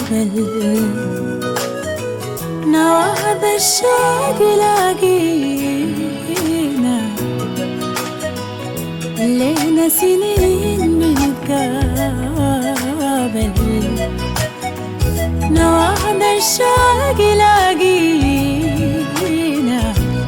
بل نوى هذا الشوق يلاقينا لينا سنين بنتقابل. نوى هذا الشوق يلاقينا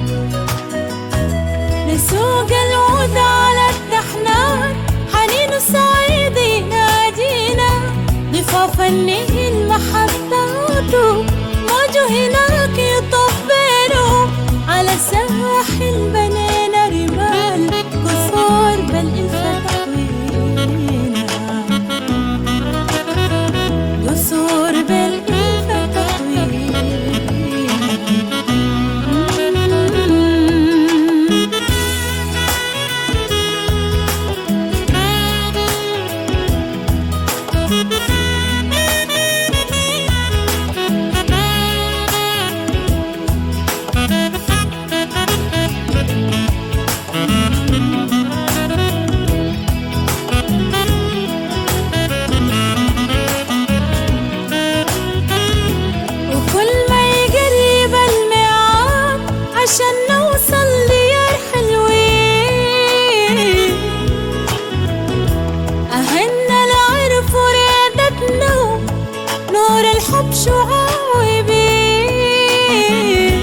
لسوق العود على التحنان، حنين الصعيد ينادينا ضفاف النيل محطاته، موجه هناك يطبلوا على الساحل بنينا رمال قصور بل تحوينا، قصور بل تحوينا. عشان نوصل ليار حلوين، أهلنا العرف وريادتنا نور الحب شعاع يبين،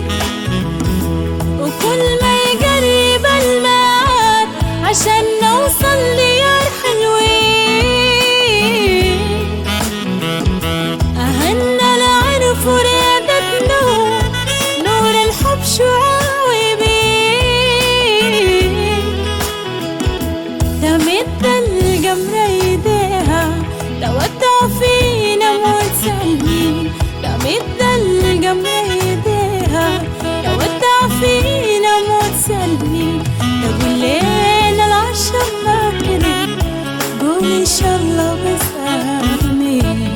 وكل ما يقرب الميعاد عشان نوصل ليار حلوين، أهلنا العرف وريادتنا نور الحب شعاع يبين. تمد القمر ايديها تودع فينا موت سلمين، تمد القمر ايديها تودع فينا موت سلمين. تقول لينا العشر ما كده قول ان شاء الله بس امين،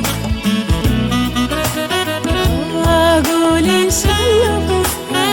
قول ان شاء الله بس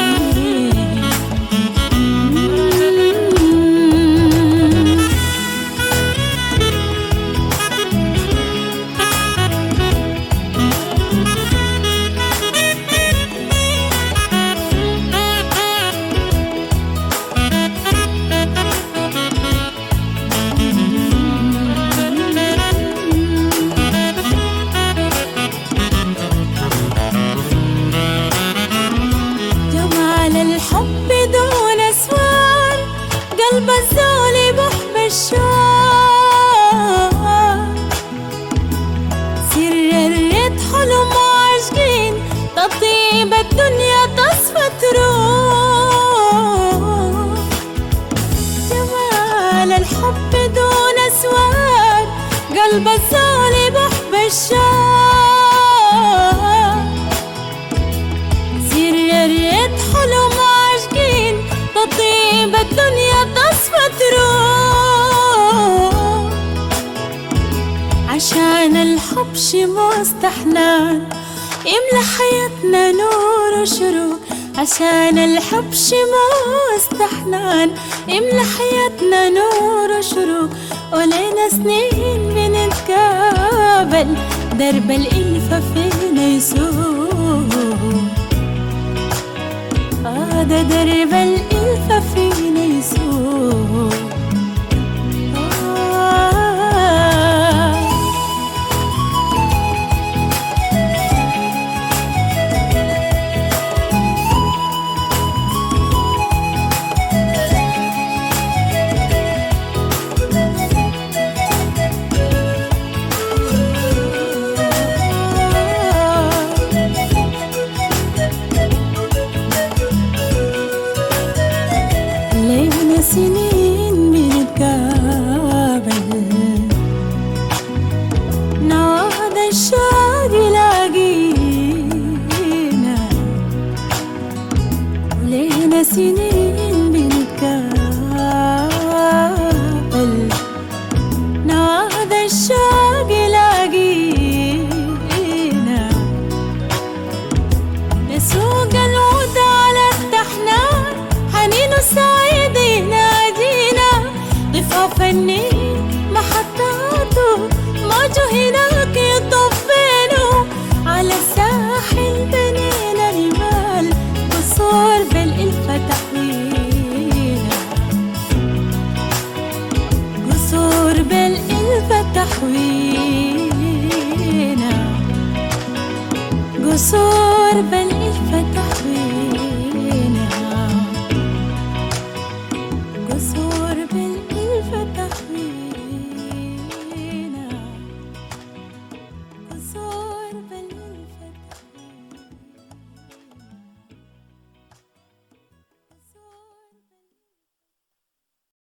الحب دون اسوار، قلب الزول بحب الشوق، سر الريت حلم وعاشقين تطيب الدنيا تصفى تروح. جمال الحب دون اسوار، قلب الزول بحب الشوق، سر الريت حلم وعاشقين تطيب الدنيا تصفى تروح. عشان الحب شي مستحنان يملى حياتنا نور وشروق، عشان الحب شي مستحنان يملى حياتنا نور وشروق. ولينا سنين بنتقابل درب الإلفة فينا يسوق، هذا درب الإلفة فينا يسوق. سنين بنتقابل، نوى هذا الشوق يلاقينا لينا سنين بنتقابل، نوى هذا الشوق يلاقينا لسوق العود على التحنان، حنين الصعيد ينادينا ضفاف النيل محطاته، موجه هناك يطبل كسور